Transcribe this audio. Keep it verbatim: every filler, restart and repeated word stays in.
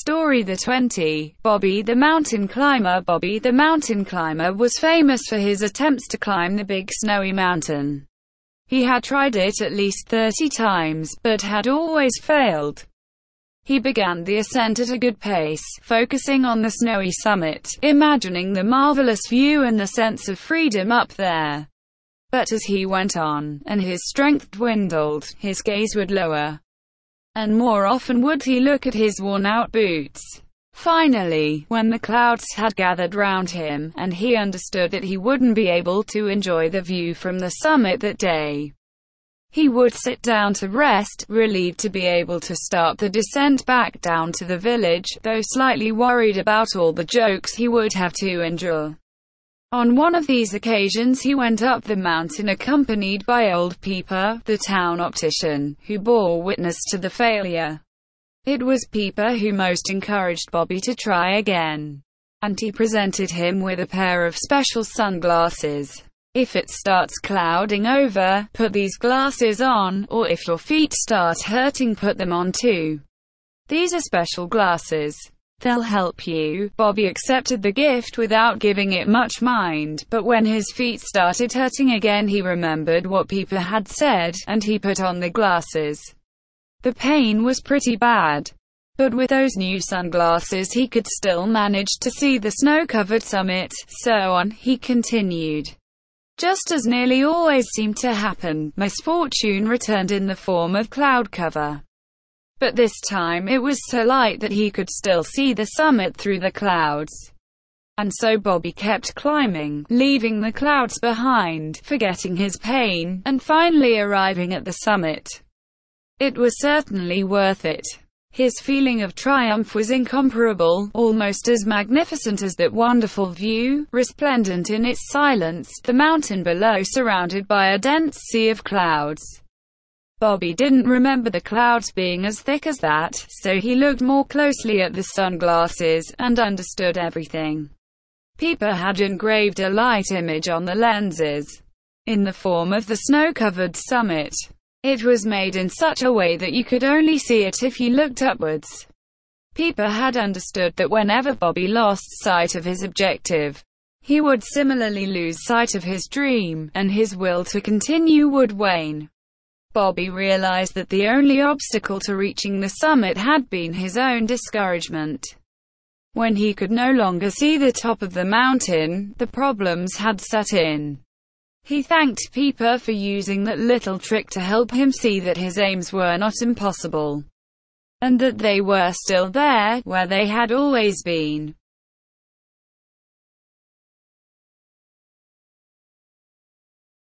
story. The twenty. Bobby the Mountain Climber. Bobby the Mountain Climber was famous for his attempts to climb the big snowy mountain. He had tried it at least thirty times, but had always failed. He began the ascent at a good pace, focusing on the snowy summit, imagining the marvelous view and the sense of freedom up there. But as he went on, and his strength dwindled, his gaze would lower. And more often would he look at his worn-out boots. Finally, when the clouds had gathered round him, and he understood that he wouldn't be able to enjoy the view from the summit that day, he would sit down to rest, relieved to be able to start the descent back down to the village, though slightly worried about all the jokes he would have to endure. On one of these occasions he went up the mountain accompanied by old Peeper, the town optician, who bore witness to the failure. It was Peeper who most encouraged Bobby to try again, and he presented him with a pair of special sunglasses. If it starts clouding over, put these glasses on, or if your feet start hurting, put them on too. These are special glasses. They'll help you. Bobby accepted the gift without giving it much mind, but when his feet started hurting again he remembered what Peeper had said, and he put on the glasses. The pain was pretty bad, but with those new sunglasses he could still manage to see the snow-covered summit. So on he continued. Just as nearly always seemed to happen, misfortune returned in the form of cloud cover. But this time it was so light that he could still see the summit through the clouds. And so Bobby kept climbing, leaving the clouds behind, forgetting his pain, and finally arriving at the summit. It was certainly worth it. His feeling of triumph was incomparable, almost as magnificent as that wonderful view, resplendent in its silence, the mountain below surrounded by a dense sea of clouds. Bobby didn't remember the clouds being as thick as that, so he looked more closely at the sunglasses, and understood everything. Peeper had engraved a light image on the lenses, in the form of the snow-covered summit. It was made in such a way that you could only see it if you looked upwards. Peeper had understood that whenever Bobby lost sight of his objective, he would similarly lose sight of his dream, and his will to continue would wane. Bobby realized that the only obstacle to reaching the summit had been his own discouragement. When he could no longer see the top of the mountain, the problems had set in. He thanked Peeper for using that little trick to help him see that his aims were not impossible, and that they were still there, where they had always been.